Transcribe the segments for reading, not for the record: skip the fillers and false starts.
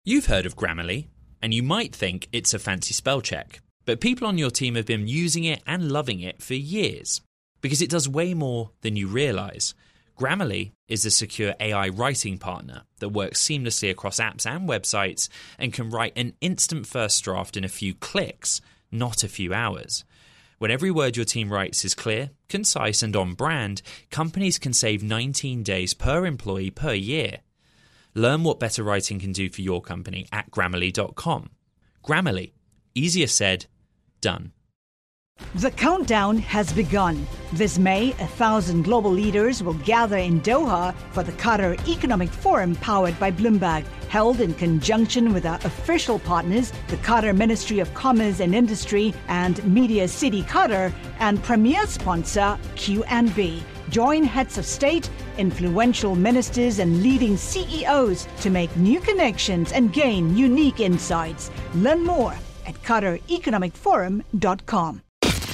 You've heard of Grammarly, and you might think it's a fancy spell check, but people on your team have been using it and loving it for years because it does way more than you realise. Grammarly is a secure AI writing partner that works seamlessly across apps and websites and can write an instant first draft in a few clicks, not a few hours. When every word your team writes is clear, concise and on brand, companies can save 19 days per employee per year. Learn what better writing can do for your company at Grammarly.com. Grammarly. Easier said, done. The countdown has begun. This May, 1,000 global leaders will gather in Doha for the Qatar Economic Forum powered by Bloomberg, held in conjunction with our official partners, the Qatar Ministry of Commerce and Industry and Media City Qatar, and premier sponsor QNB. Join heads of state, influential ministers and leading CEOs to make new connections and gain unique insights. Learn more at QatarEconomicForum.com.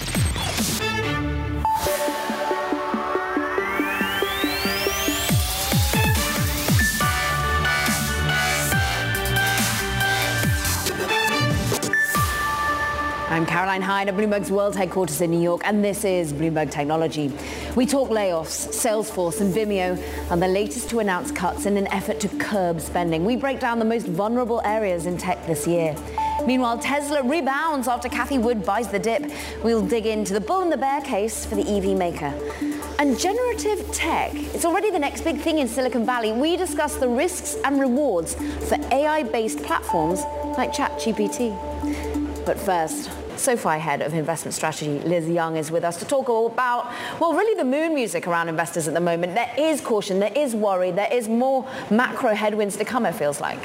I'm Caroline Hyde at Bloomberg's world headquarters in New York, and this is Bloomberg Technology. We talk layoffs, Salesforce and Vimeo are the latest to announce cuts in an effort to curb spending. We break down the most vulnerable areas in tech this year. Meanwhile, Tesla rebounds after Cathie Wood buys the dip. We'll dig into the bull and the bear case for the EV maker. And generative tech, it's already the next big thing in Silicon Valley. We discuss the risks and rewards for AI-based platforms like ChatGPT. But first, SoFi head of investment strategy Liz Young is with us to talk about, well, really the moon music around investors at the moment. There is caution, there is worry, there is more macro headwinds to come, it feels like.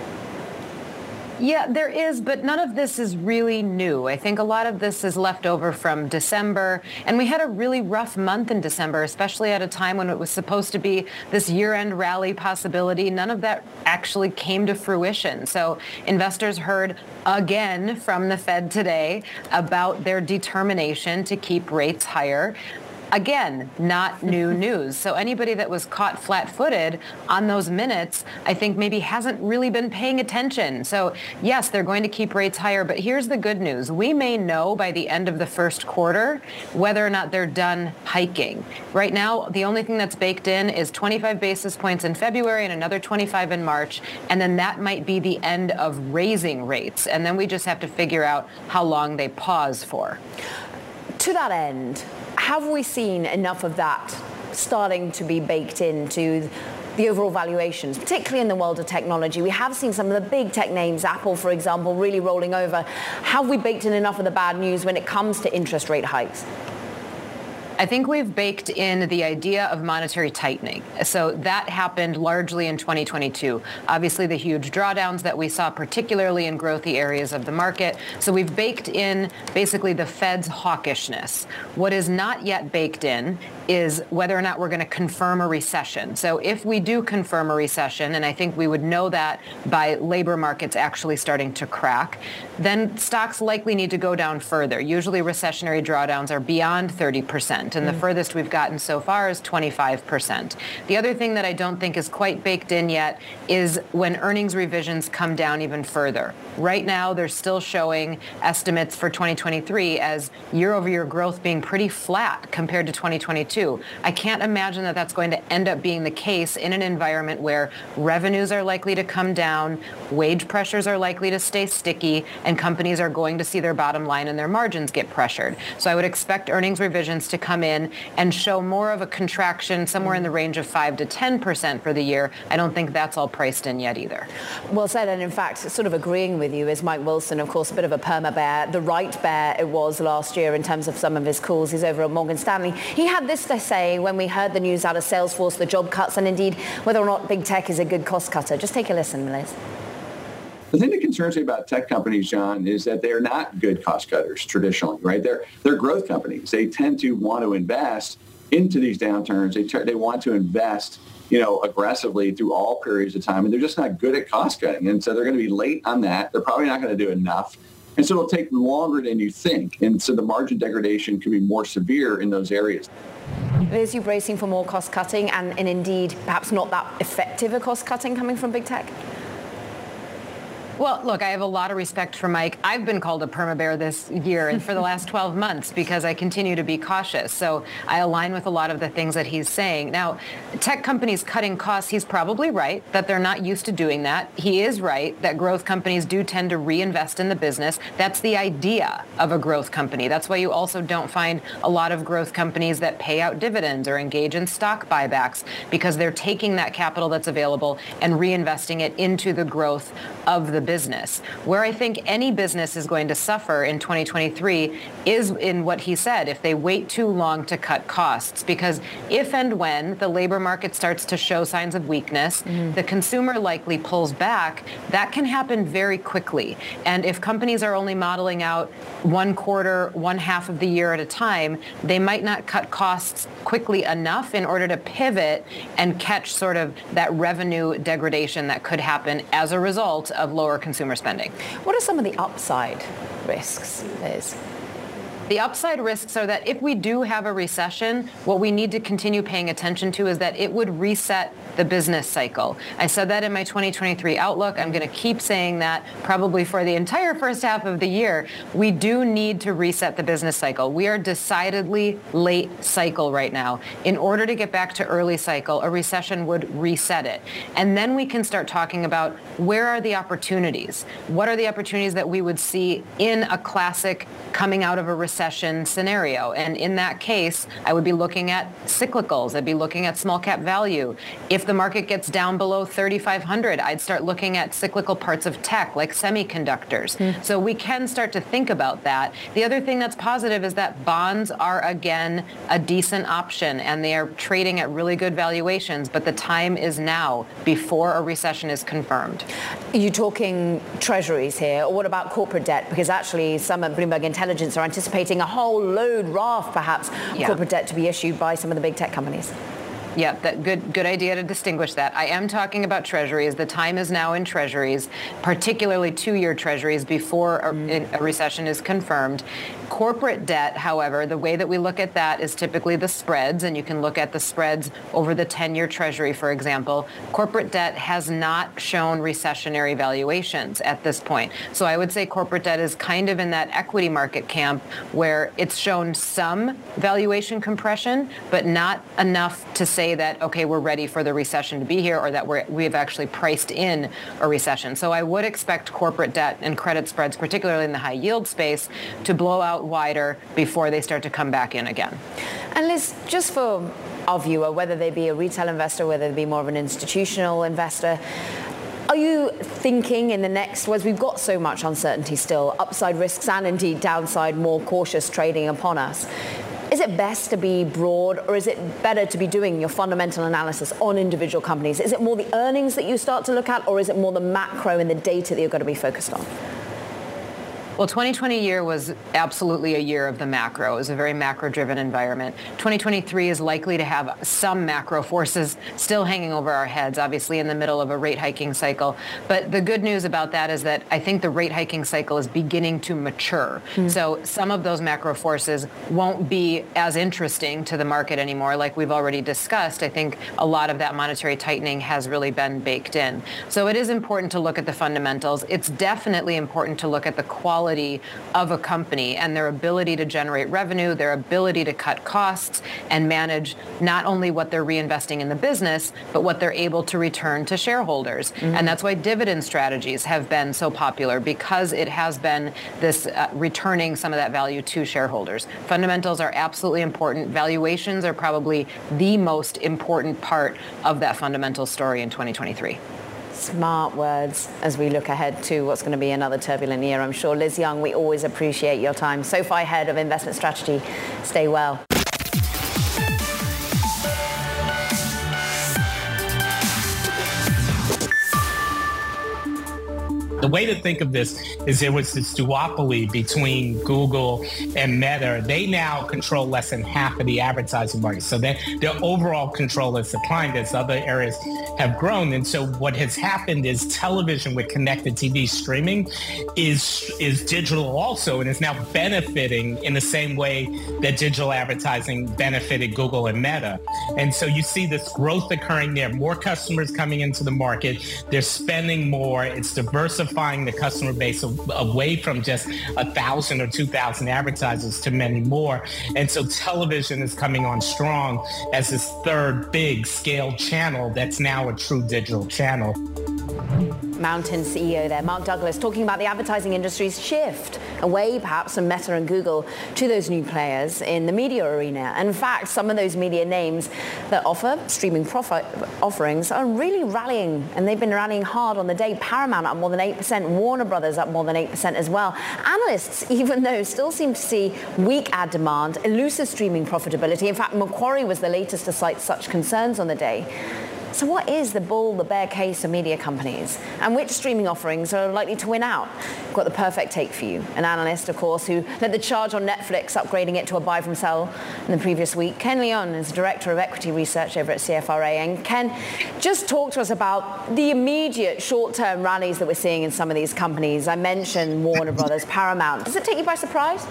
Yeah, there is, but none of this is really new. I think a lot of this is left over from December, and we had a really rough month in December, especially at a time when it was supposed to be this year-end rally possibility. None of that actually came to fruition. So investors heard again from the Fed today about their determination to keep rates higher. Again, not new news. So anybody that was caught flat-footed on those minutes, I think maybe hasn't really been paying attention. So yes, they're going to keep rates higher, but here's the good news. We may know by the end of the first quarter whether or not they're done hiking. Right now, the only thing that's baked in is 25 basis points in February and another 25 in March, and then that might be the end of raising rates. And then we just have to figure out how long they pause for. To that end, have we seen enough of that starting to be baked into the overall valuations, particularly in the world of technology? We have seen some of the big tech names, Apple, for example, really rolling over. Have we baked in enough of the bad news when it comes to interest rate hikes? I think we've baked in the idea of monetary tightening. So that happened largely in 2022. Obviously, the huge drawdowns that we saw, particularly in growthy areas of the market. So we've baked in basically the Fed's hawkishness. What is not yet baked in is whether or not we're going to confirm a recession. So if we do confirm a recession, and I think we would know that by labor markets actually starting to crack, then stocks likely need to go down further. Usually recessionary drawdowns are beyond 30%, and the furthest we've gotten so far is 25%. The other thing that I don't think is quite baked in yet is when earnings revisions come down even further. Right now, they're still showing estimates for 2023 as year-over-year growth being pretty flat compared to 2022. I can't imagine that that's going to end up being the case in an environment where revenues are likely to come down, wage pressures are likely to stay sticky, and companies are going to see their bottom line and their margins get pressured. So I would expect earnings revisions to come in and show more of a contraction somewhere in the range of 5 to 10% for the year. I don't think that's all priced in yet either. Well said, and in fact, sort of agreeing with you is Mike Wilson, of course, a bit of a perma bear, the right bear it was last year in terms of some of his calls. He's over at Morgan Stanley. He had this to say when we heard the news out of Salesforce, the job cuts, and indeed whether or not big tech is a good cost cutter. Just take a listen, Liz. The thing that concerns me about tech companies, John, is that they're not good cost cutters traditionally, right? They're growth companies. They tend to want to invest into these downturns. They want to invest, aggressively through all periods of time, and they're just not good at cost cutting. And so they're going to be late on that. They're probably not going to do enough. And so it'll take longer than you think. And so the margin degradation can be more severe in those areas. Liz, you bracing for more cost cutting and indeed perhaps not that effective a cost cutting coming from big tech? Well, look, I have a lot of respect for Mike. I've been called a perma-bear this year and for the last 12 months because I continue to be cautious. So I align with a lot of the things that he's saying. Now, tech companies cutting costs, he's probably right that they're not used to doing that. He is right that growth companies do tend to reinvest in the business. That's the idea of a growth company. That's why you also don't find a lot of growth companies that pay out dividends or engage in stock buybacks, because they're taking that capital that's available and reinvesting it into the growth of the business. Where I think any business is going to suffer in 2023 is in what he said, if they wait too long to cut costs. Because if and when the labor market starts to show signs of weakness, the consumer likely pulls back. That can happen very quickly. And if companies are only modeling out one quarter, one half of the year at a time, they might not cut costs quickly enough in order to pivot and catch sort of that revenue degradation that could happen as a result of lower consumer spending. What are some of the upside risks, Liz? The upside risks are that if we do have a recession, what we need to continue paying attention to is that it would reset the business cycle. I said that in my 2023 outlook. I'm going to keep saying that probably for the entire first half of the year. We do need to reset the business cycle. We are decidedly late cycle right now. In order to get back to early cycle, a recession would reset it. And then we can start talking about where are the opportunities? What are the opportunities that we would see in a classic coming out of a recession scenario? And in that case, I would be looking at cyclicals. I'd be looking at small cap value. If the market gets down below 3,500, I'd start looking at cyclical parts of tech like semiconductors. So we can start to think about that. The other thing that's positive is that bonds are, again, a decent option, and they are trading at really good valuations, but the time is now before a recession is confirmed. Are you talking treasuries here, or what about corporate debt? Because actually some at Bloomberg Intelligence are anticipating a whole raft, perhaps, corporate debt to be issued by some of the big tech companies. Yeah, that good idea to distinguish that. I am talking about treasuries. The time is now in treasuries, particularly 2-year treasuries before a recession is confirmed. Corporate debt, however, the way that we look at that is typically the spreads, and you can look at the spreads over the 10-year treasury, for example. Corporate debt has not shown recessionary valuations at this point. So I would say corporate debt is kind of in that equity market camp where it's shown some valuation compression, but not enough to say that, okay, we're ready for the recession to be here, or that we have actually priced in a recession. So I would expect corporate debt and credit spreads, particularly in the high yield space, to blow out wider before they start to come back in again. And Liz, just for our viewer, whether they be a retail investor, whether they be more of an institutional investor, are you thinking in the next, as we've got so much uncertainty still, upside risks and indeed downside, more cautious trading upon us, is it best to be broad, or is it better to be doing your fundamental analysis on individual companies? Is it more the earnings that you start to look at, or is it more the macro and the data that you've got to be focused on? Well, 2020 year was absolutely a year of the macro. It was a very macro-driven environment. 2023 is likely to have some macro forces still hanging over our heads, obviously in the middle of a rate hiking cycle. But the good news about that is that I think the rate hiking cycle is beginning to mature. So some of those macro forces won't be as interesting to the market anymore, like we've already discussed. I think a lot of that monetary tightening has really been baked in. So it is important to look at the fundamentals. It's definitely important to look at the quality of a company and their ability to generate revenue, their ability to cut costs and manage not only what they're reinvesting in the business, but what they're able to return to shareholders. And that's why dividend strategies have been so popular, because it has been this returning some of that value to shareholders. Fundamentals are absolutely important. Valuations are probably the most important part of that fundamental story in 2023. Smart words as we look ahead to what's going to be another turbulent year, I'm sure. Liz Young, we always appreciate your time. SoFi Head of Investment Strategy, stay well. The way to think of this is there was this duopoly between Google and Meta. They now control less than half of the advertising market. So their overall control has declined as other areas have grown. And so what has happened is television with connected TV streaming is digital also, and is now benefiting in the same way that digital advertising benefited Google and Meta. And so you see this growth occurring there, more customers coming into the market. They're spending more. It's diversifying diversifying the customer base away from just 1,000 or 2,000 advertisers to many more. And so television is coming on strong as this third big scale channel that's now a true digital channel. Mountain CEO there, Mark Douglas, talking about the advertising industry's shift away perhaps from Meta and Google to those new players in the media arena. And in fact, some of those media names that offer streaming profit offerings are really rallying, and they've been rallying hard on the day. Paramount up more than 8%, Warner Brothers up more than 8% as well. Analysts, even though, still seem to see weak ad demand, elusive streaming profitability. In fact, Macquarie was the latest to cite such concerns on the day. So what is the bull, the bear case of media companies? And which streaming offerings are likely to win out? We've got the perfect take for you. An analyst, of course, who led the charge on Netflix, upgrading it to a buy from sell in the previous week. Ken Leon is Director of Equity Research over at CFRA. And Ken, just talk to us about the immediate short-term rallies that we're seeing in some of these companies. I mentioned Warner Brothers, Paramount. Does it take you by surprise?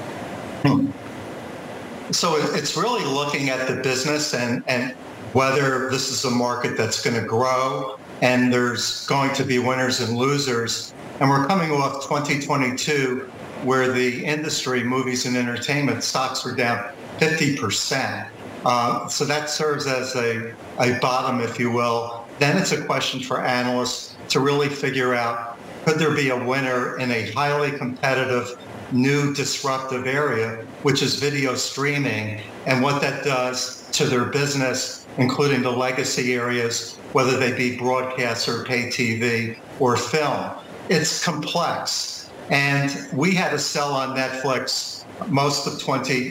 So it's really looking at the business and whether this is a market that's going to grow and there's going to be winners and losers. And we're coming off 2022, where the industry, movies and entertainment, stocks were down 50%. So that serves as a bottom, if you will. Then it's a question for analysts to really figure out, could there be a winner in a highly competitive, new disruptive area, which is video streaming, and what that does to their business, including the legacy areas, whether they be broadcast or pay TV or film. It's complex. And we had to sell on Netflix most of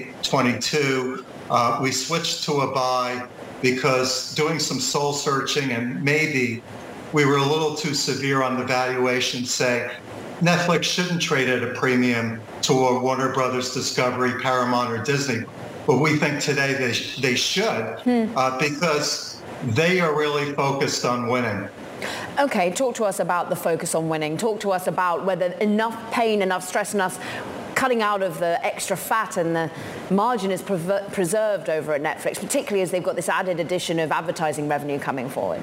2022. We switched to a buy because doing some soul searching, and maybe we were a little too severe on the valuation, say Netflix shouldn't trade at a premium to a Warner Brothers, Discovery, Paramount, or Disney. But we think today they should because they are really focused on winning. Okay, talk to us about the focus on winning. Talk to us about whether enough pain, enough stress, enough cutting out of the extra fat and the margin is preserved over at Netflix, particularly as they've got this added addition of advertising revenue coming forward.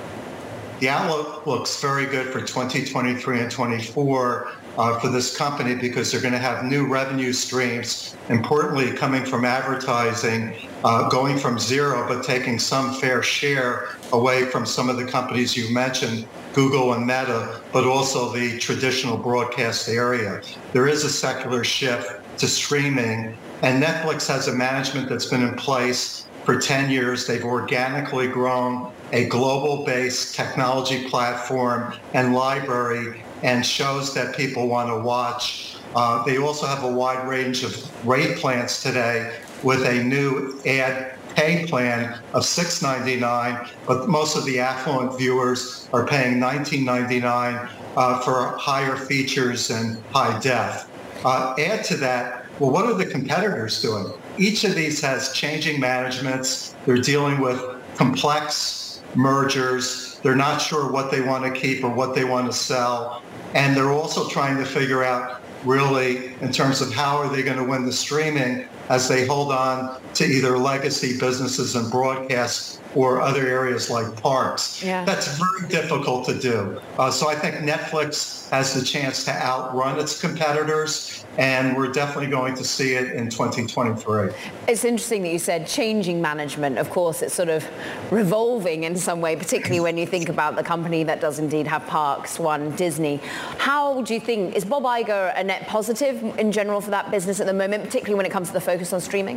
The outlook looks very good for 2023 and 24 for this company because they're going to have new revenue streams, importantly coming from advertising, going from zero, but taking some fair share away from some of the companies you mentioned, Google and Meta, but also the traditional broadcast area. There is a secular shift to streaming, and Netflix has a management that's been in place for 10 years. They've organically grown a global-based technology platform and library and shows that people want to watch. They also have a wide range of rate plans today with a new ad pay plan of $6.99, but most of the affluent viewers are paying $19.99 for higher features and high def. Add to that, well, what are the competitors doing? Each of these has changing managements. They're dealing with complex mergers. They're not sure what they want to keep or what they want to sell. And they're also trying to figure out really in terms of how are they going to win the streaming as they hold on to either legacy businesses and broadcasts or other areas like parks. Yeah. That's very difficult to do. So I think Netflix has the chance to outrun its competitors, and we're definitely going to see it in 2023. It's interesting that you said changing management. Of course, it's sort of revolving in some way, particularly when you think about the company that does indeed have parks, one, Disney. How do you think, is Bob Iger a net positive in general for that business at the moment, particularly when it comes to the focus on streaming?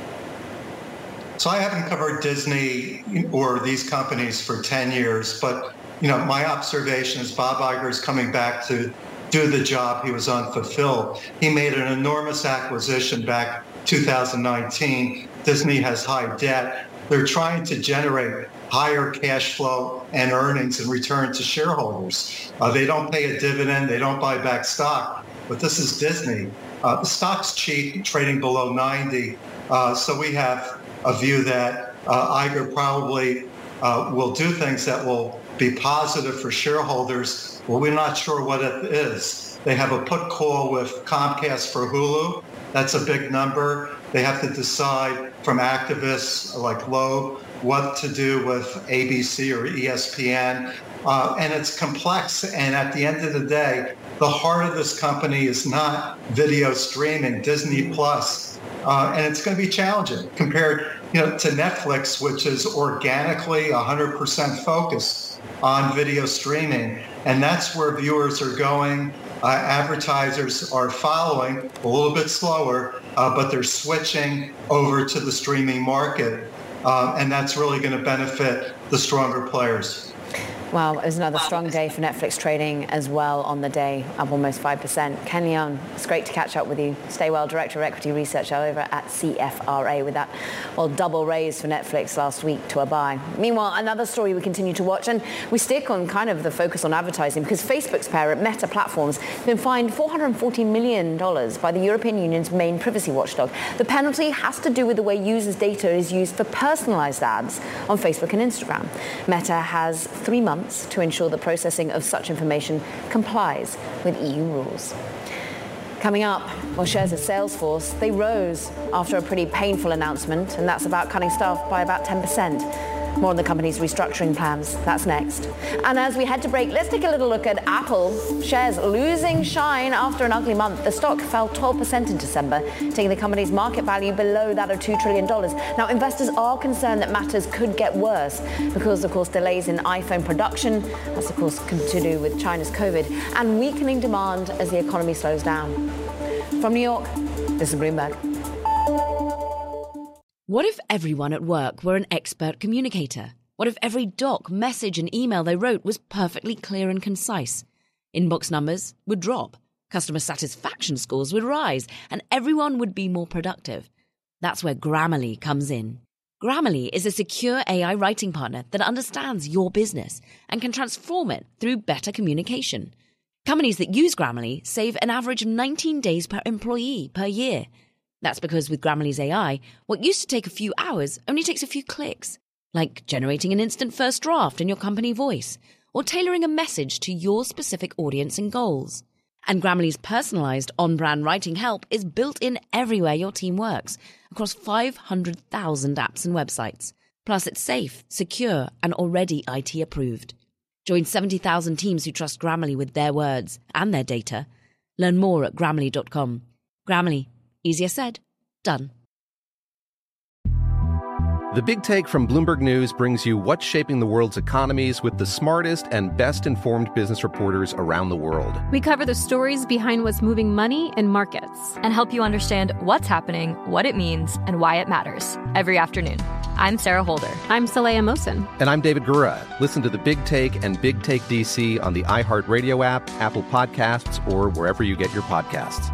So I haven't covered Disney or these companies for 10 years, but my observation is Bob Iger is coming back to do the job he was unfulfilled. He made an enormous acquisition back 2019. Disney has high debt. They're trying to generate higher cash flow and earnings and return to shareholders. They don't pay a dividend. They don't buy back stock. But this is Disney. The stock's cheap, trading below 90. So we have a view that Iger probably will do things that will be positive for shareholders. Well, we're not sure what it is. They have a put call with Comcast for Hulu. That's a big number. They have to decide from activists like Loeb what to do with ABC or ESPN. And it's complex. And at the end of the day, the heart of this company is not video streaming, Disney Plus, and it's going to be challenging compared, to Netflix, which is organically 100% focused on video streaming, and that's where viewers are going. Advertisers are following a little bit slower, but they're switching over to the streaming market, and that's really going to benefit the stronger players. Well, it was another strong day for Netflix trading as well on the day, up almost 5%. Ken Leon, it's great to catch up with you. Stay well, Director of Equity Research over at CFRA with that, double raise for Netflix last week to a buy. Meanwhile, another story we continue to watch, and we stick on kind of the focus on advertising because Facebook's parent, Meta Platforms, has been fined $440 million by the European Union's main privacy watchdog. The penalty has to do with the way users' data is used for personalized ads on Facebook and Instagram. Meta has 3 months to ensure the processing of such information complies with EU rules. Coming up, shares of Salesforce, they rose after a pretty painful announcement, and that's about cutting staff by about 10%. More on the company's restructuring plans. That's next. And as we head to break, let's take a little look at Apple. Shares losing shine after an ugly month. The stock fell 12% in December, taking the company's market value below that of $2 trillion. Now, investors are concerned that matters could get worse because, of course, delays in iPhone production. That's, of course, to do with China's COVID and weakening demand as the economy slows down. From New York, this is Bloomberg. What if everyone at work were an expert communicator? What if every doc, message and email they wrote was perfectly clear and concise? Inbox numbers would drop, customer satisfaction scores would rise, and everyone would be more productive. That's where Grammarly comes in. Grammarly is a secure AI writing partner that understands your business and can transform it through better communication. Companies that use Grammarly save an average of 19 days per employee per year. That's because with Grammarly's AI, what used to take a few hours only takes a few clicks, like generating an instant first draft in your company voice or tailoring a message to your specific audience and goals. And Grammarly's personalized on-brand writing help is built in everywhere your team works, across 500,000 apps and websites. Plus, it's safe, secure, and already IT approved. Join 70,000 teams who trust Grammarly with their words and their data. Learn more at Grammarly.com. Grammarly. Easier said, done. The Big Take from Bloomberg News brings you what's shaping the world's economies with the smartest and best-informed business reporters around the world. We cover the stories behind what's moving money in markets and help you understand what's happening, what it means, and why it matters every afternoon. I'm Sarah Holder. I'm Saleha Mohsin. And I'm David Gura. Listen to The Big Take and Big Take DC on the iHeartRadio app, Apple Podcasts, or wherever you get your podcasts.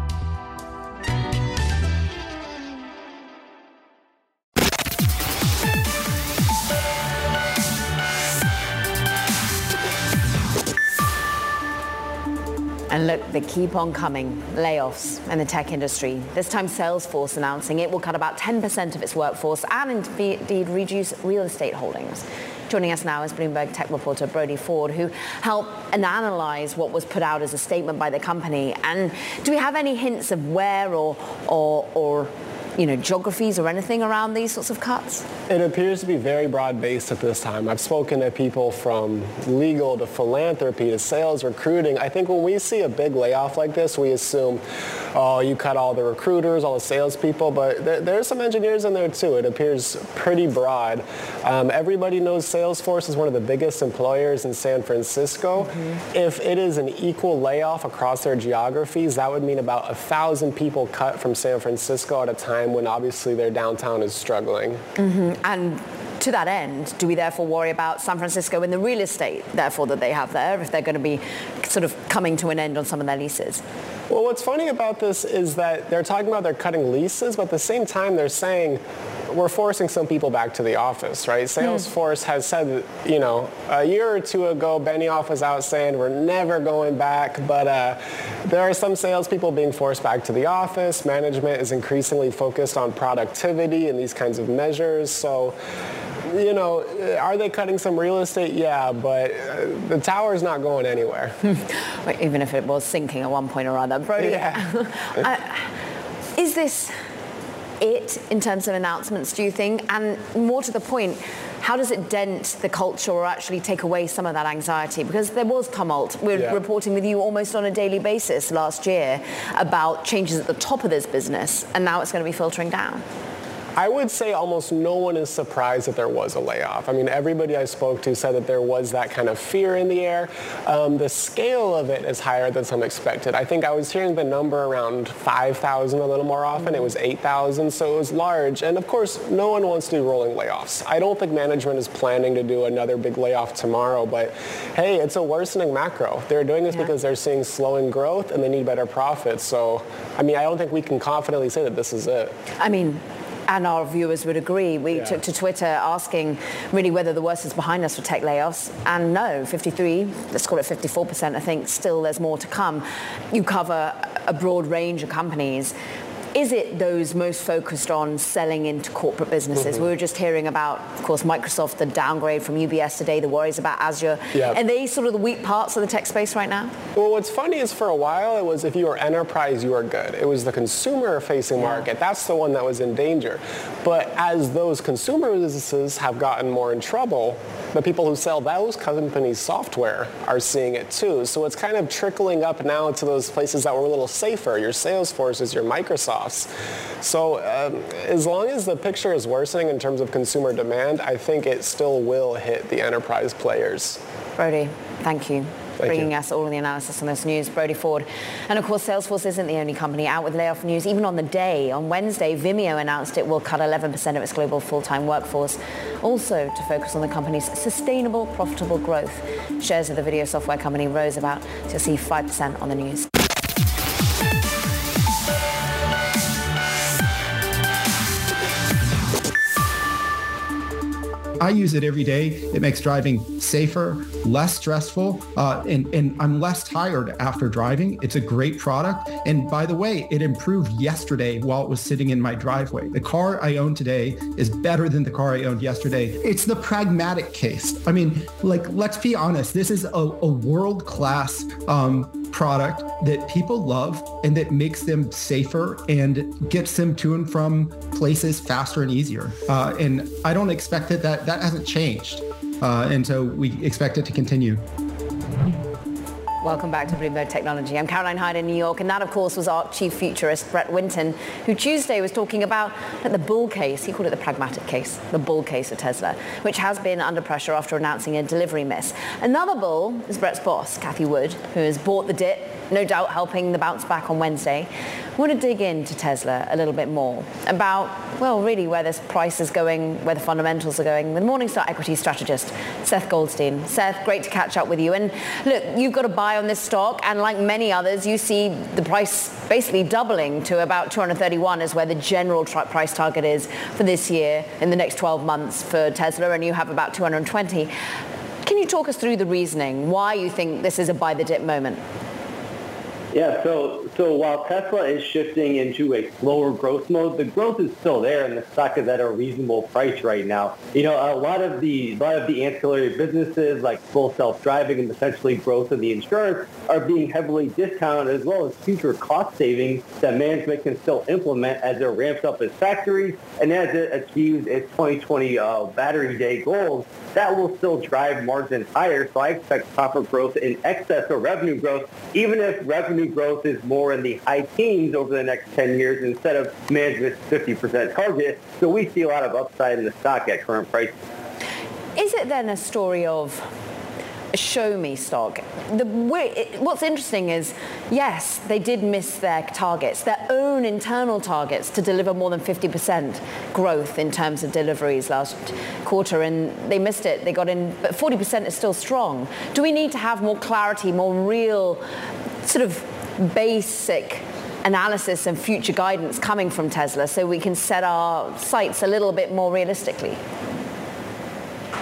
And look, they keep on coming. Layoffs in the tech industry. This time Salesforce announcing it will cut about 10% of its workforce and indeed reduce real estate holdings. Joining us now is Bloomberg tech reporter Brody Ford, who helped analyze what was put out as a statement by the company. And do we have any hints of where or geographies or anything around these sorts of cuts? It appears to be very broad-based at this time. I've spoken to people from legal to philanthropy to sales, recruiting. I think when we see a big layoff like this, we assume, you cut all the recruiters, all the salespeople, but there's some engineers in there too. It appears pretty broad. Everybody knows Salesforce is one of the biggest employers in San Francisco. Mm-hmm. If it is an equal layoff across their geographies, that would mean about 1,000 people cut from San Francisco at a time when obviously their downtown is struggling. Mm-hmm. And to that end, do we therefore worry about San Francisco and the real estate, therefore, that they have there, if they're going to be sort of coming to an end on some of their leases? Well, what's funny about this is that they're talking about they're cutting leases, but at the same time they're saying we're forcing some people back to the office, right? Salesforce has said, a year or two ago, Benioff was out saying we're never going back, but there are some salespeople being forced back to the office. Management is increasingly focused on productivity and these kinds of measures. So, are they cutting some real estate? Yeah, but the tower's not going anywhere. Even if it was sinking at one point or other. Brody, yeah. Is this it in terms of announcements, do you think? And more to the point, how does it dent the culture or actually take away some of that anxiety? Because there was tumult. We're reporting with you almost on a daily basis last year about changes at the top of this business, and now it's going to be filtering down. I would say almost no one is surprised that there was a layoff. I mean, everybody I spoke to said that there was that kind of fear in the air. The scale of it is higher than some expected. I think I was hearing the number around 5,000 a little more often. It was 8,000, so it was large. And of course, no one wants to do rolling layoffs. I don't think management is planning to do another big layoff tomorrow, but hey, it's a worsening macro. They're doing this because they're seeing slowing growth and they need better profits. So, I mean, I don't think we can confidently say that this is it. I mean, and our viewers would agree. We took to Twitter asking really whether the worst is behind us for tech layoffs. And no, 53, let's call it 54%, I think still there's more to come. You cover a broad range of companies. Is it those most focused on selling into corporate businesses? We were just hearing about, of course, Microsoft, the downgrade from UBS today, the worries about Azure. Are they sort of the weak parts of the tech space right now? Well, what's funny is for a while it was if you were enterprise, you were good. It was the consumer-facing market. That's the one that was in danger. But as those consumer businesses have gotten more in trouble, the people who sell those companies' software are seeing it too. So it's kind of trickling up now to those places that were a little safer, your Salesforces, your Microsofts. So as long as the picture is worsening in terms of consumer demand, I think it still will hit the enterprise players. Brody, thank you. Bringing us all of the analysis on this news. Brody Ford. And of course, Salesforce isn't the only company out with layoff news. Even on the day, on Wednesday, Vimeo announced it will cut 11% of its global full-time workforce, also to focus on the company's sustainable, profitable growth. Shares of the video software company rose about, so you'll see 5% on the news. I use it every day. It makes driving safer, less stressful, and I'm less tired after driving. It's a great product. And by the way, it improved yesterday while it was sitting in my driveway. The car I own today is better than the car I owned yesterday. It's the pragmatic case. I mean, like, let's be honest. This is a world-class product that people love and that makes them safer and gets them to and from places faster and easier. And I don't expect that hasn't changed. And so we expect it to continue. Welcome back to Bloomberg Technology. I'm Caroline Hyde in New York, and that, of course, was ARK chief futurist Brett Winton, who Tuesday was talking about the bull case. He called it the pragmatic case, the bull case of Tesla, which has been under pressure after announcing a delivery miss. Another bull is Brett's boss, Cathie Wood, who has bought the dip, no doubt helping the bounce back on Wednesday. I want to dig into Tesla a little bit more about, well, really where this price is going, where the fundamentals are going, with Morningstar equity strategist Seth Goldstein. Seth, great to catch up with you. And look, you've got a buy on this stock, and like many others, you see the price basically doubling to about 231 is where the general price target is for this year in the next 12 months for Tesla, and you have about 220. Can you talk us through the reasoning, why you think this is a buy the dip moment? Yeah, so while Tesla is shifting into a slower growth mode, the growth is still there, and the stock is at a reasonable price right now. You know, a lot of the ancillary businesses like full self-driving and potentially growth of the insurance are being heavily discounted, as well as future cost savings that management can still implement as it ramps up its factories and as it achieves its 2020 Battery Day goals. That will still drive margins higher, so I expect profit growth in excess of revenue growth, even if revenue growth is more in the high teens over the next 10 years instead of management's 50% target. So we see a lot of upside in the stock at current prices. Is it then a story of a show me stock? What's interesting is, yes, they did miss their targets, their own internal targets to deliver more than 50% growth in terms of deliveries last quarter, and they missed it. They got in, but 40% is still strong. Do we need to have more clarity, more real sort of basic analysis and future guidance coming from Tesla so we can set our sights a little bit more realistically?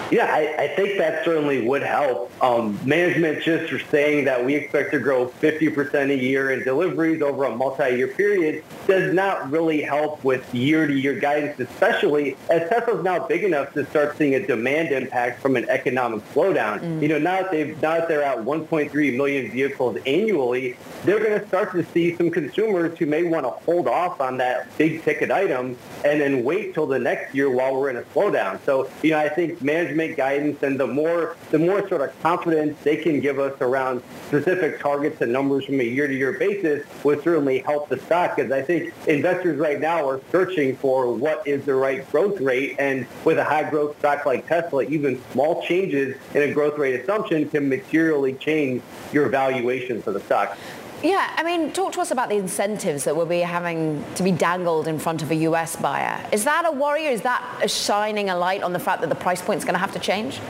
Yeah, I think that certainly would help. Management just saying that we expect to grow 50% a year in deliveries over a multi-year period does not really help with year-to-year guidance, especially as Tesla's now big enough to start seeing a demand impact from an economic slowdown. Now that they're at 1.3 million vehicles annually, they're going to start to see some consumers who may want to hold off on that big ticket item and then wait till the next year while we're in a slowdown. So, I think management guidance and the more sort of confidence they can give us around specific targets and numbers from a year-to-year basis would certainly help the stock, because I think investors right now are searching for what is the right growth rate, and with a high growth stock like Tesla, even small changes in a growth rate assumption can materially change your valuation for the stock. Yeah, I mean, talk to us about the incentives that will be having to be dangled in front of a U.S. buyer. Is that a worry, or is that shining a light on the fact that the price point is going to have to change?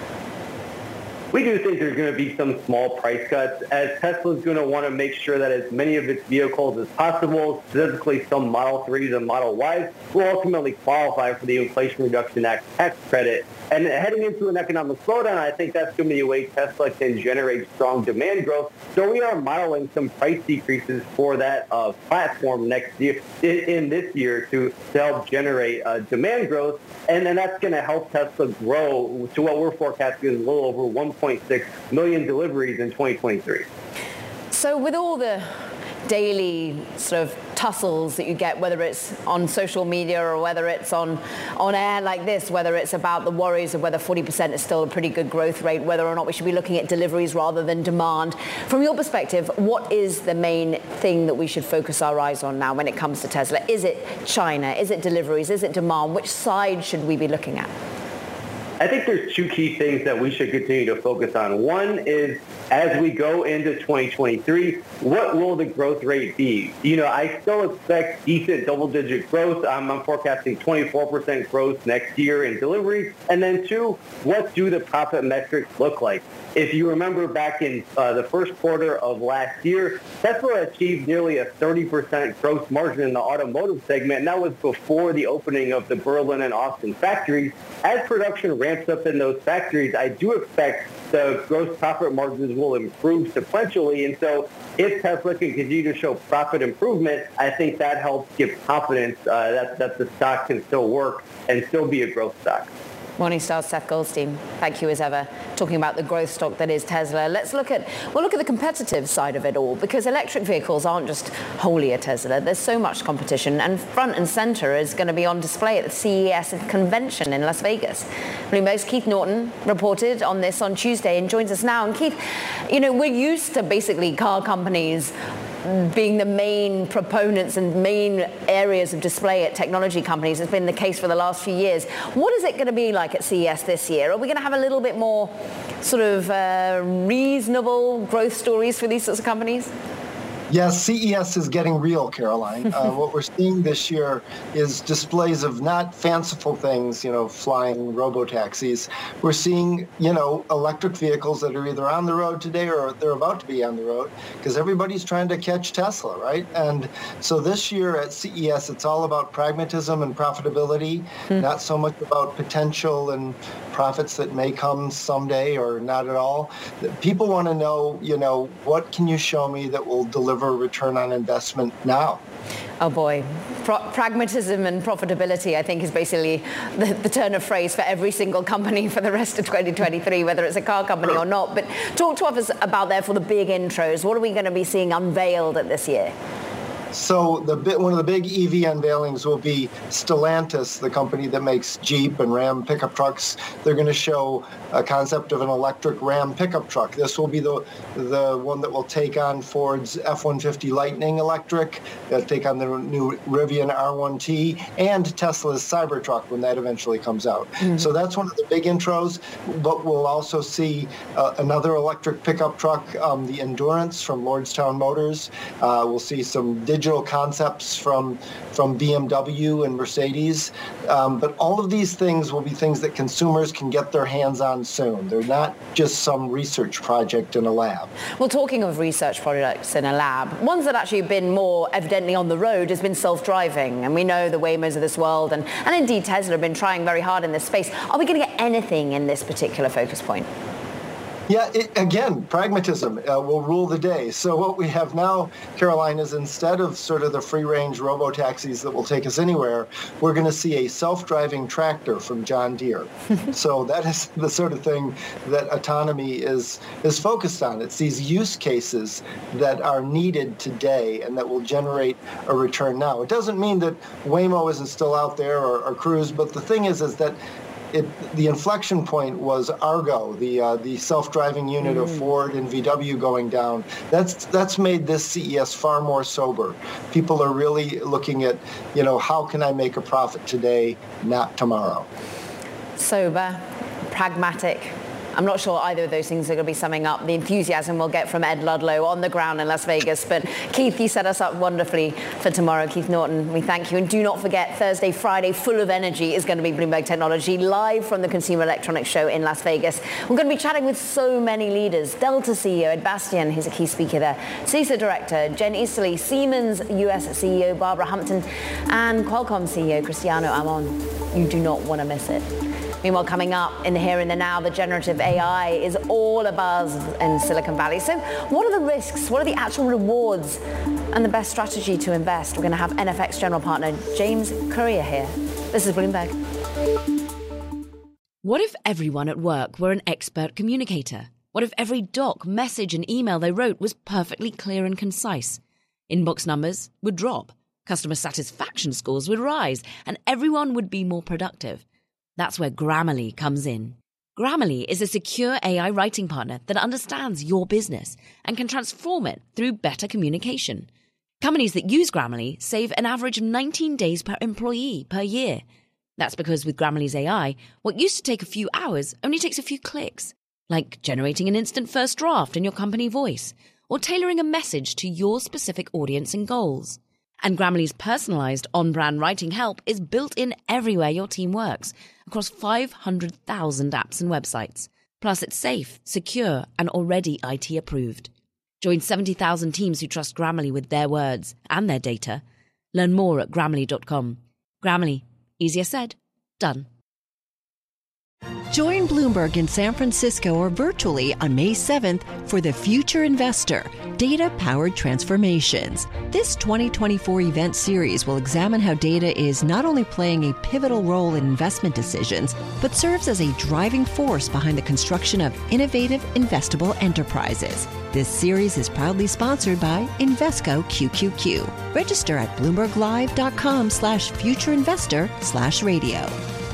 We do think there's going to be some small price cuts, as Tesla's going to want to make sure that as many of its vehicles as possible, specifically some Model 3s and Model Ys, will ultimately qualify for the Inflation Reduction Act tax credit. And heading into an economic slowdown, I think that's going to be a way Tesla can generate strong demand growth. So we are modeling some price decreases for that platform next year, in this year, to help generate demand growth. And then that's going to help Tesla grow to what we're forecasting is a little over 1.6 million deliveries in 2023. So with all the daily sort of tussles that you get, whether it's on social media or whether it's on air like this, whether it's about the worries of whether 40% is still a pretty good growth rate, whether or not we should be looking at deliveries rather than demand. From your perspective, what is the main thing that we should focus our eyes on now when it comes to Tesla? Is it China? Is it deliveries? Is it demand? Which side should we be looking at? I think there's two key things that we should continue to focus on. One is, as we go into 2023, what will the growth rate be? I still expect decent double-digit growth. I'm forecasting 24% growth next year in deliveries. And then two, what do the profit metrics look like? If you remember back in the first quarter of last year, Tesla achieved nearly a 30% gross margin in the automotive segment, and that was before the opening of the Berlin and Austin factories. As production ramps up in those factories, I do expect the gross profit margins will improve sequentially. And so if Tesla can continue to show profit improvement, I think that helps give confidence that the stock can still work and still be a growth stock. Morningstar's Seth Goldstein, thank you as ever, talking about the growth stock that is Tesla. We'll look at the competitive side of it all, because electric vehicles aren't just wholly a Tesla. There's so much competition, and front and center is going to be on display at the CES convention in Las Vegas. Bloomberg's Keith Norton reported on this on Tuesday and joins us now. And Keith, we're used to basically car companies being the main proponents and main areas of display at technology companies. Has been the case for the last few years. What is it going to be like at CES this year? Are we going to have a little bit more sort of reasonable growth stories for these sorts of companies? Yes, CES is getting real, Caroline. What we're seeing this year is displays of not fanciful things, flying robo-taxis. We're seeing, electric vehicles that are either on the road today or they're about to be on the road, because everybody's trying to catch Tesla, right? And so this year at CES, it's all about pragmatism and profitability, not so much about potential and profits that may come someday or not at all. People want to know, what can you show me that will deliver return on investment now? Oh boy, pragmatism and profitability, I think, is basically the turn of phrase for every single company for the rest of 2023, whether it's a car company or not. But talk to us about, therefore, the big intros. What are we going to be seeing unveiled at this year? So one of the big EV unveilings will be Stellantis, the company that makes Jeep and Ram pickup trucks. They're going to show a concept of an electric Ram pickup truck. This will be the one that will take on Ford's F-150 Lightning electric, take on the new Rivian R1T, and Tesla's Cybertruck when that eventually comes out. So that's one of the big intros. But we'll also see another electric pickup truck, the Endurance from Lordstown Motors. We'll see some digital digital concepts from BMW and Mercedes. But all of these things will be things that consumers can get their hands on soon. They're not just some research project in a lab. Well, talking of research projects in a lab, ones that actually have been more evidently on the road has been self-driving. And we know the Waymos of this world and indeed Tesla have been trying very hard in this space. Are we going to get anything in this particular focus point? Yeah, again, pragmatism will rule the day. So what we have now, Caroline, is instead of sort of the free-range robo-taxis that will take us anywhere, we're going to see a self-driving tractor from John Deere. So that is the sort of thing that autonomy is focused on. It's these use cases that are needed today and that will generate a return now. It doesn't mean that Waymo isn't still out there or Cruise, but the thing is that the inflection point was Argo, the self-driving unit of Ford and VW going down. That's made this CES far more sober. People are really looking at, how can I make a profit today, not tomorrow? Sober, pragmatic. I'm not sure either of those things are going to be summing up the enthusiasm we'll get from Ed Ludlow on the ground in Las Vegas. But Keith, you set us up wonderfully for tomorrow. Keith Norton, we thank you. And do not forget, Thursday, Friday, full of energy is going to be Bloomberg Technology, live from the Consumer Electronics Show in Las Vegas. We're going to be chatting with so many leaders. Delta CEO Ed Bastian, who's a key speaker there. CISA Director Jen Easterly, Siemens US CEO Barbara Humpton, and Qualcomm CEO Cristiano Amon. You do not want to miss it. Meanwhile, coming up in the here and the now, the generative AI is all abuzz in Silicon Valley. So what are the risks? What are the actual rewards and the best strategy to invest? We're going to have NFX general partner James Currier here. This is Bloomberg. What if everyone at work were an expert communicator? What if every doc, message and email they wrote was perfectly clear and concise? Inbox numbers would drop, customer satisfaction scores would rise, and everyone would be more productive. That's where Grammarly comes in. Grammarly is a secure AI writing partner that understands your business and can transform it through better communication. Companies that use Grammarly save an average of 19 days per employee per year. That's because with Grammarly's AI, what used to take a few hours only takes a few clicks, like generating an instant first draft in your company voice or tailoring a message to your specific audience and goals. And Grammarly's personalized on-brand writing help is built in everywhere your team works, across 500,000 apps and websites. Plus, it's safe, secure, and already IT approved. Join 70,000 teams who trust Grammarly with their words and their data. Learn more at Grammarly.com. Grammarly. Easier said, done. Join Bloomberg in San Francisco or virtually on May 7th for The Future Investor, Data-Powered Transformations. This 2024 event series will examine how data is not only playing a pivotal role in investment decisions, but serves as a driving force behind the construction of innovative, investable enterprises. This series is proudly sponsored by Invesco QQQ. Register at BloombergLive.com/futureinvestor/radio.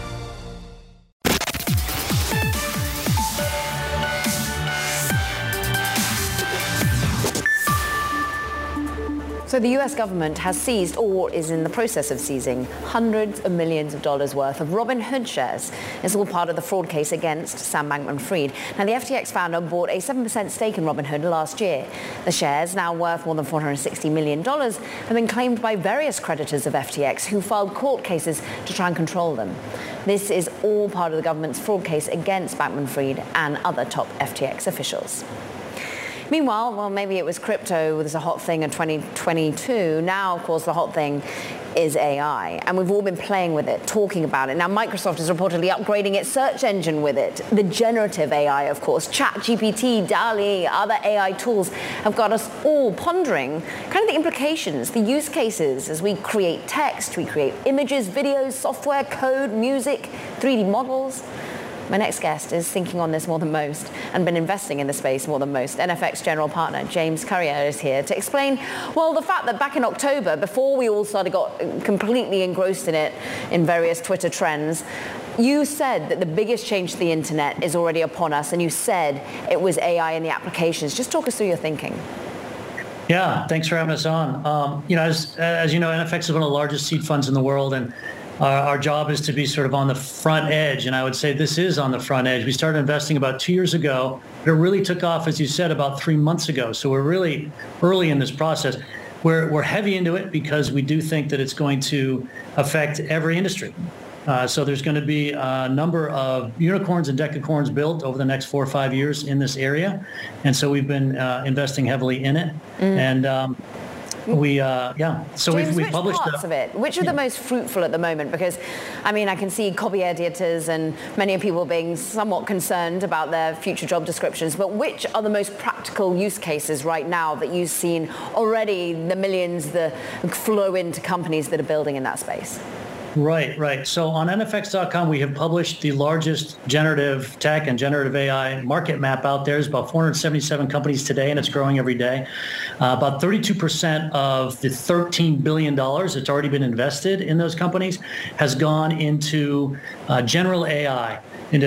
So the US government has seized, or is in the process of seizing, hundreds of millions of dollars worth of Robinhood shares. It's all part of the fraud case against Sam Bankman-Fried. Now, the FTX founder bought a 7% stake in Robinhood last year. The shares, now worth more than $460 million, have been claimed by various creditors of FTX who filed court cases to try and control them. This is all part of the government's fraud case against Bankman-Fried and other top FTX officials. Meanwhile, well, maybe it was crypto was a hot thing in 2022. Now, of course, the hot thing is AI. And we've all been playing with it, talking about it. Now, Microsoft is reportedly upgrading its search engine with it. The generative AI, of course, ChatGPT, DALL-E, other AI tools have got us all pondering kind of the implications, the use cases as we create text, we create images, videos, software, code, music, 3D models. My next guest is thinking on this more than most and been investing in the space more than most. NFX general partner James Currier is here to explain, well, the fact that back in October, before we all got completely engrossed in it in various Twitter trends, you said that the biggest change to the internet is already upon us, and you said it was AI in the applications. Just talk us through your thinking. Yeah, thanks for having us on. As you know, NFX is one of the largest seed funds in the world, and our job is to be sort of on the front edge, and I would say this is on the front edge. We started investing about 2 years ago, but it really took off, as you said, about 3 months ago. So we're really early in this process. we're heavy into it because we do think that it's going to affect every industry. So there's going to be a number of unicorns and decacorns built over the next 4 or 5 years in this area. And so we've been investing heavily in it. And So James, we've published parts of it. Which are the most fruitful at the moment? Because, I mean, I can see copy editors and many people being somewhat concerned about their future job descriptions. But which are the most practical use cases right now that you've seen already the millions that flow into companies that are building in that space? Right. So on NFX.com, we have published the largest generative tech and generative AI market map out there. There's about 477 companies today, and it's growing every day. About 32% of the $13 billion that's already been invested in those companies has gone into general AI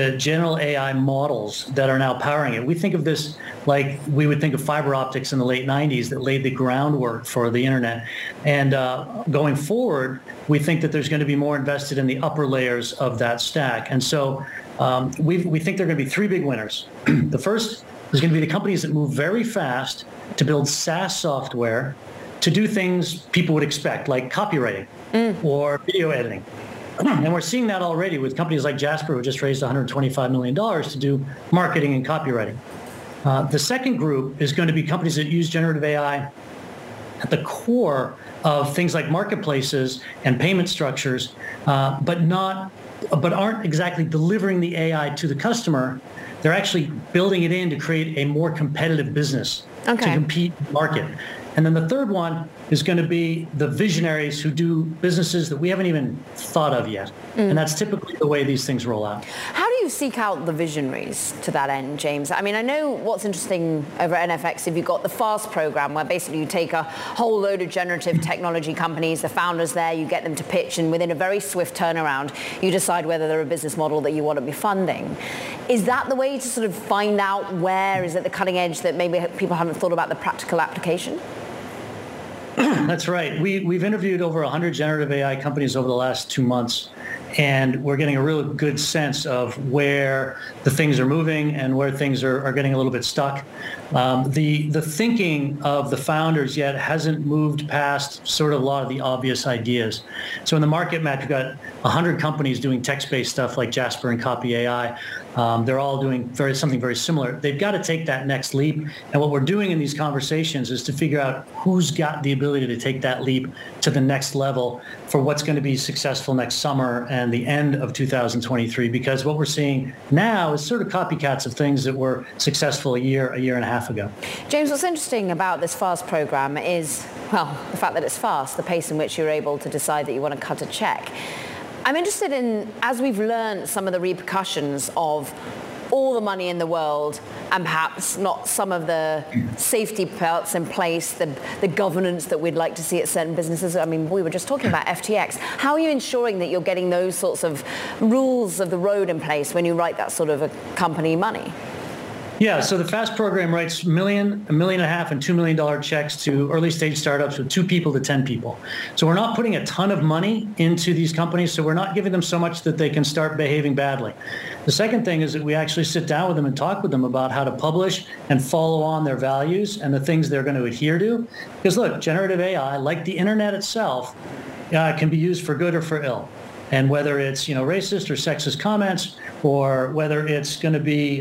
models that are now powering it. We think of this like we would think of fiber optics in the late 90s that laid the groundwork for the internet. And going forward, we think that there's going to be more invested in the upper layers of that stack. And so we think there are going to be three big winners. The first is going to be the companies that move very fast to build SaaS software to do things people would expect, like copywriting or video editing. And we're seeing that already with companies like Jasper, who just raised $125 million to do marketing and copywriting. The second group is going to be companies that use generative AI at the core of things like marketplaces and payment structures, but aren't exactly delivering the AI to the customer. They're actually building it in to create a more competitive business to compete in the market. And then the third one is going to be the visionaries who do businesses that we haven't even thought of yet. And that's typically the way these things roll out. How do you seek out the visionaries to that end, James? I mean, I know what's interesting over at NFX, if you've got the FAST program, where basically you take a whole load of generative technology companies, the founders there, you get them to pitch, and within a very swift turnaround, you decide whether they're a business model that you want to be funding. Is that the way to sort of find out where is at the cutting edge that maybe people haven't thought about the practical application? That's right. We've interviewed over 100 generative AI companies over the last 2 months, and we're getting a real good sense of where the things are moving and where things are getting a little bit stuck. The thinking of the founders yet hasn't moved past sort of a lot of the obvious ideas. So in the market map, you've got 100 companies doing text-based stuff like Jasper and Copy AI. They're all doing something very similar. They've got to take that next leap. And what we're doing in these conversations is to figure out who's got the ability to take that leap to the next level for what's going to be successful next summer and the end of 2023. Because what we're seeing now is sort of copycats of things that were successful a year and a half ago. James, what's interesting about this FAST program is, well, the fact that it's fast, the pace in which you're able to decide that you want to cut a check. I'm interested in, as we've learned some of the repercussions of all the money in the world and perhaps not some of the safety belts in place, the governance that we'd like to see at certain businesses. I mean, we were just talking about FTX. How are you ensuring that you're getting those sorts of rules of the road in place when you write that sort of a company money? Yeah, so the FAST program writes $1.5 million and $2 million checks to early stage startups with 2 people to 10 people. So we're not putting a ton of money into these companies, so we're not giving them so much that they can start behaving badly. The second thing is that we actually sit down with them and talk with them about how to publish and follow on their values and the things they're going to adhere to. Because look, generative AI, like the internet itself, can be used for good or for ill. And whether it's racist or sexist comments, or whether it's going to be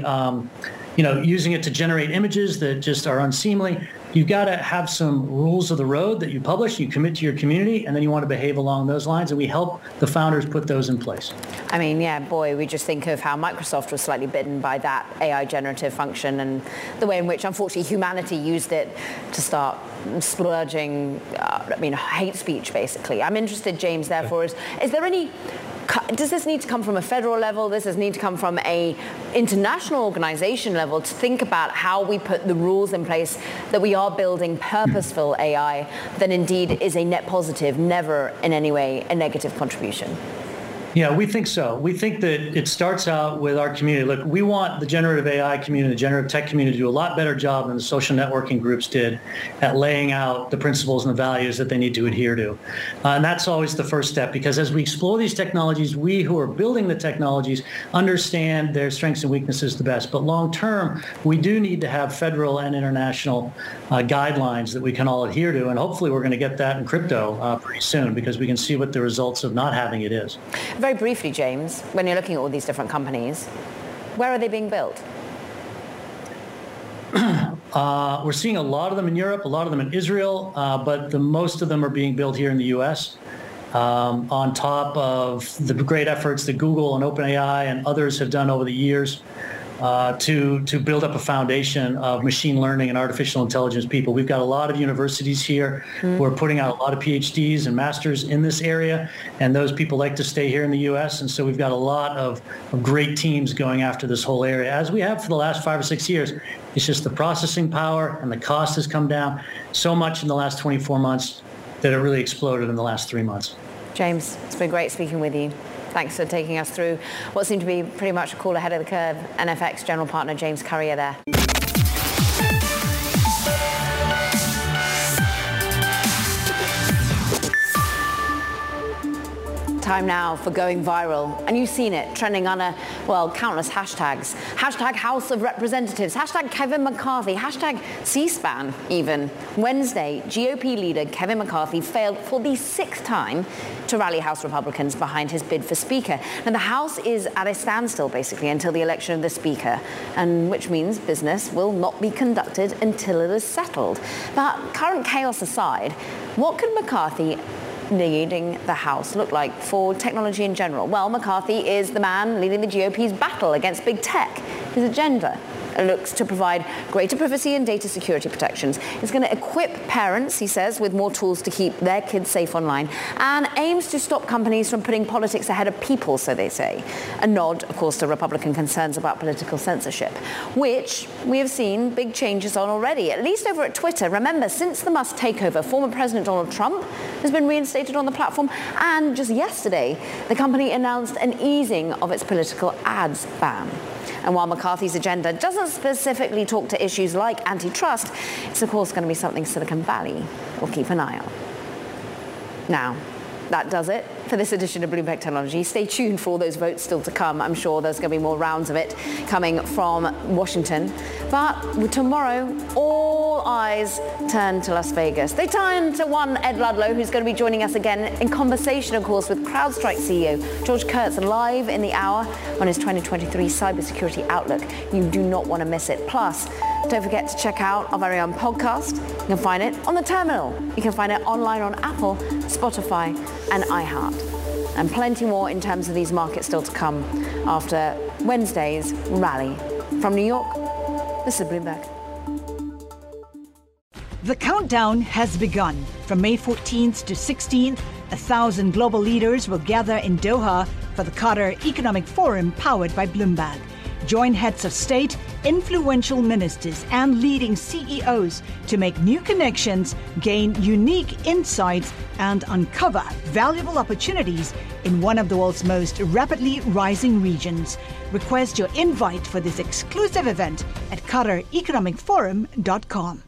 using it to generate images that just are unseemly, you've got to have some rules of the road that you publish, you commit to your community, and then you want to behave along those lines, and we help the founders put those in place. I mean, yeah, boy, we just think of how Microsoft was slightly bitten by that AI generative function and the way in which, unfortunately, humanity used it to start splurging, hate speech, basically. I'm interested, James, therefore, is there any... Does this need to come from a federal level? Does this need to come from a international organization level to think about how we put the rules in place that we are building purposeful AI that indeed is a net positive, never in any way a negative contribution? Yeah, we think so. We think that it starts out with our community. Look, we want the generative AI community, the generative tech community to do a lot better job than the social networking groups did at laying out the principles and the values that they need to adhere to. And that's always the first step, because as we explore these technologies, we who are building the technologies understand their strengths and weaknesses the best. But long term, we do need to have federal and international guidelines that we can all adhere to. And hopefully we're going to get that in crypto pretty soon, because we can see what the results of not having it is. Very briefly, James, when you're looking at all these different companies, where are they being built? We're seeing a lot of them in Europe, a lot of them in Israel, but most of them are being built here in the U.S. On top of the great efforts that Google and OpenAI and others have done over the years to build up a foundation of machine learning and artificial intelligence people. We've got a lot of universities here who are putting out a lot of PhDs and masters in this area, and those people like to stay here in the U.S., and so we've got a lot of great teams going after this whole area, as we have for the last 5 or 6 years. It's just the processing power and the cost has come down so much in the last 24 months that it really exploded in the last 3 months. James, it's been great speaking with you. Thanks for taking us through what seemed to be pretty much a call ahead of the curve. NFX General Partner James Currier there. Time now for going viral. And you've seen it trending on countless hashtags. Hashtag House of Representatives, hashtag Kevin McCarthy, hashtag C-SPAN even. Wednesday, GOP leader Kevin McCarthy failed for the 6th time to rally House Republicans behind his bid for Speaker. Now, the House is at a standstill, basically, until the election of the Speaker, and which means business will not be conducted until it is settled. But current chaos aside, what could McCarthy leading the House look like for technology in general? Well, McCarthy is the man leading the GOP's battle against big tech. His agenda looks to provide greater privacy and data security protections. It's going to equip parents, he says, with more tools to keep their kids safe online, and aims to stop companies from putting politics ahead of people, so they say. A nod, of course, to Republican concerns about political censorship, which we have seen big changes on already, at least over at Twitter. Remember, since the Musk takeover, former President Donald Trump has been reinstated on the platform, and just yesterday, the company announced an easing of its political ads ban. And while McCarthy's agenda doesn't specifically talk to issues like antitrust, it's of course going to be something Silicon Valley will keep an eye on. Now, that does it for this edition of Bloomberg Technology. Stay tuned for all those votes still to come. I'm sure there's going to be more rounds of it coming from Washington. But with tomorrow, all eyes turn to Las Vegas. They turn to one Ed Ludlow, who's going to be joining us again in conversation, of course, with CrowdStrike CEO George Kurtz, live in the hour on his 2023 cybersecurity outlook. You do not want to miss it. Plus, don't forget to check out our very own podcast. You can find it on the terminal. You can find it online on Apple, Spotify, and iHeart. And plenty more in terms of these markets still to come after Wednesday's rally. From New York, this is Bloomberg. The countdown has begun. From May 14th to 16th, 1,000 global leaders will gather in Doha for the Qatar Economic Forum powered by Bloomberg. Join heads of state, influential ministers, and leading CEOs to make new connections, gain unique insights, and uncover valuable opportunities in one of the world's most rapidly rising regions. Request your invite for this exclusive event at QatarEconomicForum.com.